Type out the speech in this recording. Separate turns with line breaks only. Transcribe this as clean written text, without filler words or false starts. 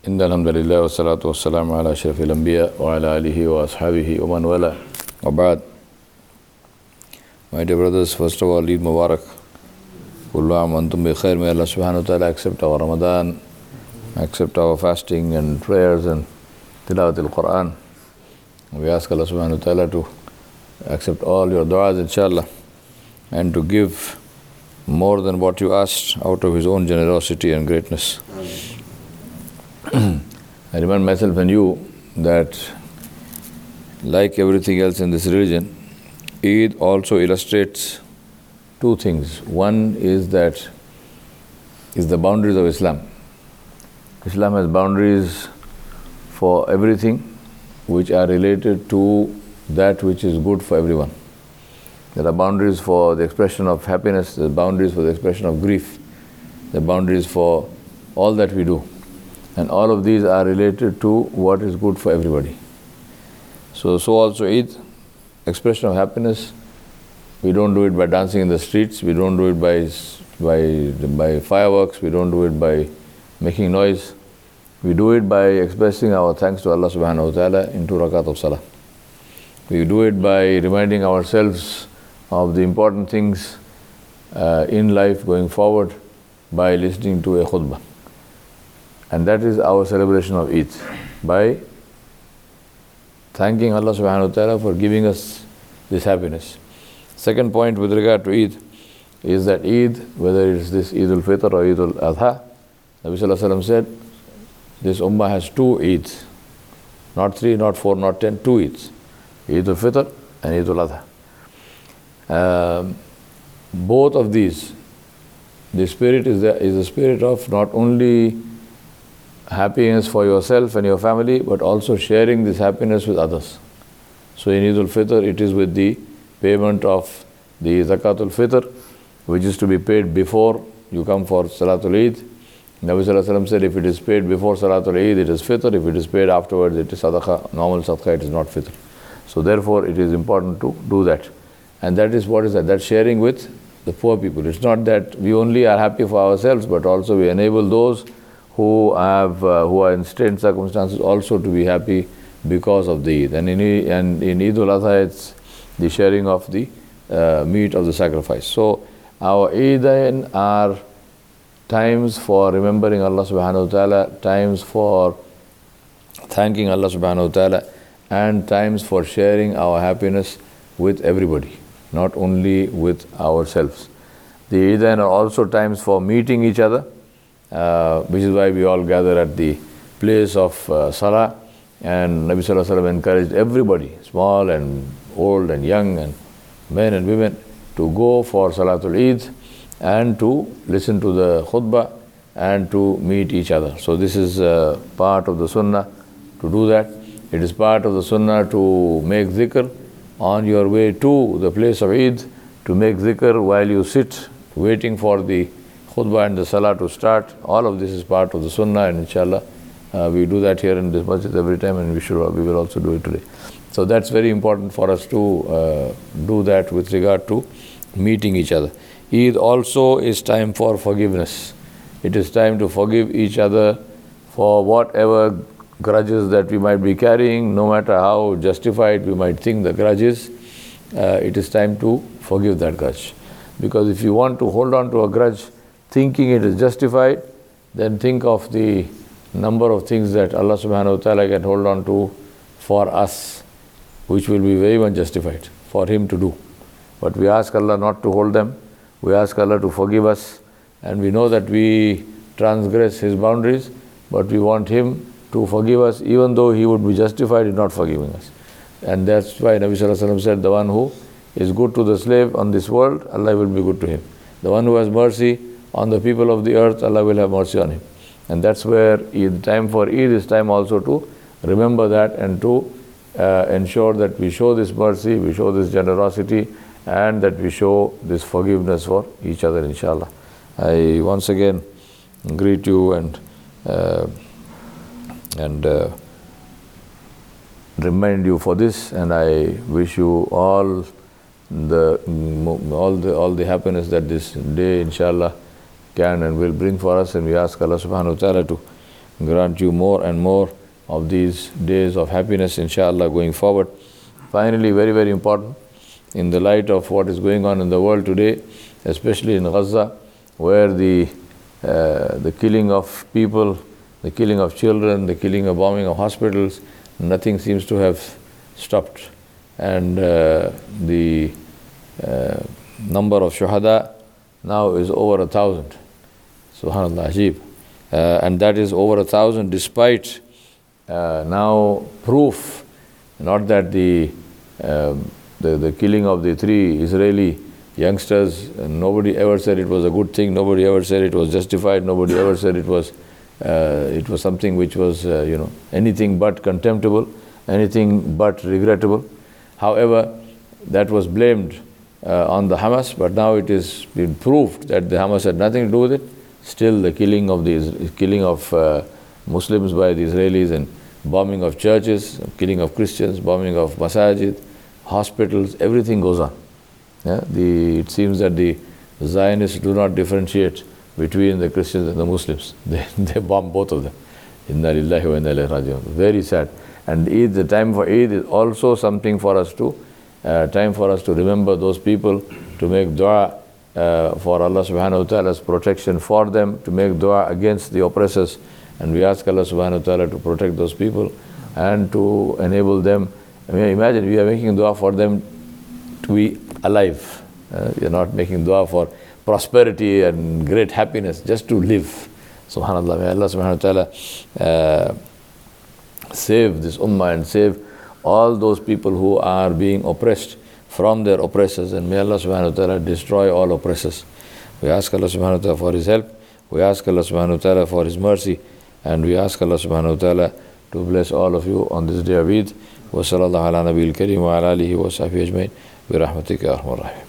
إن الحمد لله والصلاة والسلام على أشرف الأنبياء وعلى آله وأصحابه ومن والاه وبعد. My dear brothers, first of all, Eid Mubarak. Kullu aam wa antum bi khair. May Allah subhanahu wa ta'ala accept our Ramadan, accept our fasting and prayers and tilawat al-Quran. We ask Allah subhanahu wa ta'ala to accept all your du'as, inshallah, and to give more than what you asked out of His own generosity and greatness. I remind myself and you that, like everything else in this religion, Eid also illustrates two things. One is the boundaries of Islam. Islam has boundaries for everything which are related to that which is good for everyone. There are boundaries for the expression of happiness, there are boundaries for the expression of grief, there are boundaries for all that we do. And all of these are related to what is good for everybody. So also Eid, expression of happiness. We don't do it by dancing in the streets, we don't do it by fireworks, we don't do it by making noise. We do it by expressing our thanks to Allah subhanahu wa ta'ala in 2 rakat of salah. We do it by reminding ourselves of the important things in life going forward by listening to a khutbah. And that is our celebration of Eid, by thanking Allah subhanahu wa ta'ala for giving us this happiness. Second point with regard to Eid is that Eid, whether it is this Eid al-Fitr or Eid al-Adha, Nabi Sallallahu Alaihi Wasallam said, this ummah has two Eids, not 3, not 4, not 10, 2 Eids, Eid al-Fitr and Eid al-Adha. Both of these, the spirit is a spirit of not only happiness for yourself and your family, but also sharing this happiness with others. So in Eid al-Fitr, it is with the payment of the Zakat al-Fitr, which is to be paid before you come for Salatul Eid. Nabi Sallallahu Alaihi Wasallam said, if it is paid before Salatul Eid, it is Fitr. If it is paid afterwards, it is Sadaqah, normal Sadaqah, it is not Fitr. So therefore, it is important to do that. And that is what is that? That's sharing with the poor people. It's not that we only are happy for ourselves, but also we enable those who are in strained circumstances also to be happy because of the Eid. And in Eid al-Adha, it's the sharing of the meat of the sacrifice. So our Eidain are times for remembering Allah subhanahu wa ta'ala, times for thanking Allah subhanahu wa ta'ala, and times for sharing our happiness with everybody, not only with ourselves. The Eidain are also times for meeting each other, which is why we all gather at the place of Salah. And Nabi Sallallahu Alaihi Wasallam encouraged everybody, small and old and young and men and women, to go for Salatul Eid and to listen to the khutbah and to meet each other. So this is part of the sunnah to do that. It is part of the sunnah to make zikr on your way to the place of Eid, to make zikr while you sit waiting for the khutbah and the salah to start. All of this is part of the sunnah, and inshallah we do that here in this masjid every time, and we will also do it today. So that's very important for us to do that with regard to meeting each other. Eid also is time for forgiveness. It is time to forgive each other for whatever grudges that we might be carrying, no matter how justified we might think the grudge is. It is time to forgive that grudge. Because if you want to hold on to a grudge thinking it is justified, then think of the number of things that Allah subhanahu wa ta'ala can hold on to for us, which will be very much justified for Him to do. But we ask Allah not to hold them. We ask Allah to forgive us, and we know that we transgress His boundaries, but we want Him to forgive us, even though He would be justified in not forgiving us. And that's why Nabi Sallallahu Alaihi Wasallam said, the one who is good to the slave on this world, Allah will be good to him. The one who has mercy on the people of the earth, Allah will have mercy on him. And that's where the time for Eid is time also to remember that, and to ensure that we show this mercy, we show this generosity, and that we show this forgiveness for each other, inshallah. I once again greet you and remind you for this, and I wish you all the happiness that this day, inshallah, can and will bring for us. And we ask Allah subhanahu wa ta'ala to grant you more and more of these days of happiness, inshallah, going forward. Finally, very, very important, in the light of what is going on in the world today, especially in Gaza, where the killing of people, the killing of children, the killing of bombing of hospitals, nothing seems to have stopped. And the number of shuhada now is over 1,000. Subhanallah, Ajib. And that is over 1,000 despite now proof, not that the killing of the 3 Israeli youngsters, nobody ever said it was a good thing, nobody ever said it was justified, nobody ever said it was something which was anything but contemptible, anything but regrettable. However, that was blamed on the Hamas, but now it is been proved that the Hamas had nothing to do with it. Still, the killing of Muslims by the Israelis, and bombing of churches, killing of Christians, bombing of masajid, hospitals, everything goes on. Yeah? It seems that the Zionists do not differentiate between the Christians and the Muslims. They bomb both of them. Inna lillahi wa inna ilayhi raji'un. Very sad. And Eid, the time for Eid is also something for us to, time for us to remember those people, to make dua for Allah subhanahu wa ta'ala's protection for them, to make dua against the oppressors. And we ask Allah subhanahu wa ta'ala to protect those people and to enable them. I mean, imagine we are making dua for them to be alive. We are not making dua for prosperity and great happiness, just to live. Subhanallah, may Allah subhanahu wa ta'ala save this ummah and save all those people who are being oppressed from their oppressors, and may Allah subhanahu wa ta'ala destroy all oppressors. We ask Allah subhanahu wa ta'ala for His help, we ask Allah subhanahu wa ta'ala for His mercy, and we ask Allah subhanahu wa ta'ala to bless all of you on this day of Eid. Wa sallallahu ala nabiyil kareem wa ala alihi wa sahbihi ajmain bi rahmatika ya arhamar rahimin.